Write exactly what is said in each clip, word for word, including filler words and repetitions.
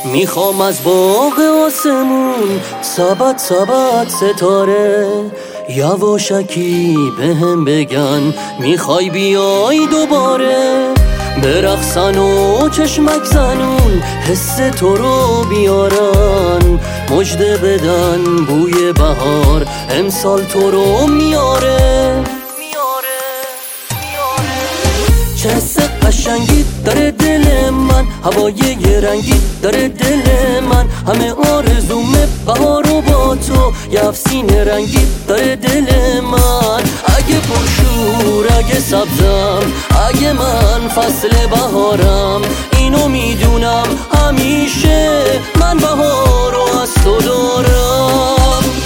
میخوام از باغ آسمون سبد سبد ستاره یواشکی بهم بگن میخوای بیای دوباره برقصن و چشمک زنون حس تو رو بیارن مژده بدن بوی بهار امسال تو رو میاره چه حس قشنگی داره دل من هوای یه رنگی داره دل من همه آرزومه بهار و با تو یه افسین رنگی داره دل من اگه پرشور اگه سبزم اگه من فصل بهارم اینو میدونم همیشه من بهار رو از تو دارم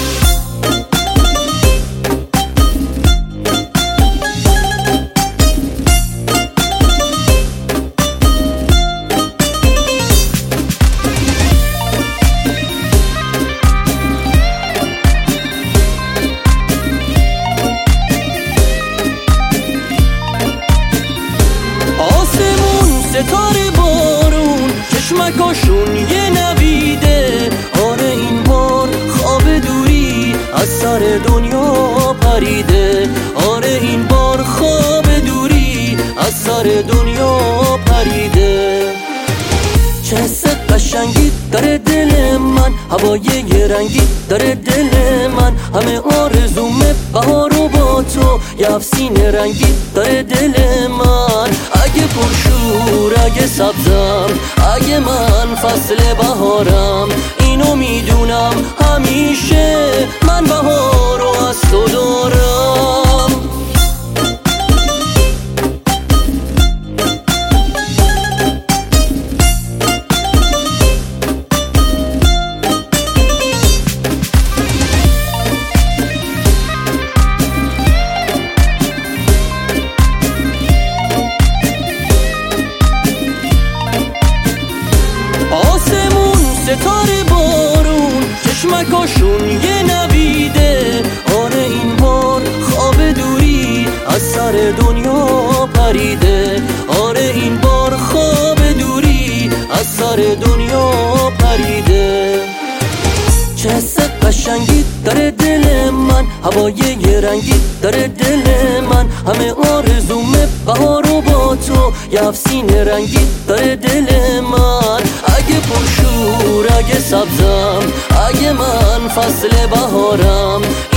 ستاره بارون چشمکاشون یه نویده آره این بار خواب دوری از سر دنیا پریده آره این بار خواب دوری از سر دنیا پریده چه حس قشنگی داره دل من هوای یه رنگی داره دل من همه آرزومه بهار و با تو یه افسین رنگی داره دل من اگه پرشور اگه سبزم اگه من فصل بهارم اینو میدونم همیشه من بهار رو از تو دارم ستاره بارون چشمکاشون یه نویده آره این بار خواب دوری از سر دنیا پریده آره این بار خواب دوری از سر دنیا پریده چه حس قشنگی داره دل من هوای یه رنگی داره دل من همه آرزومه بهار و با تو یه افسین رنگی داره دل من اگه پرشور اگه سبزم اگه من فصل بهارم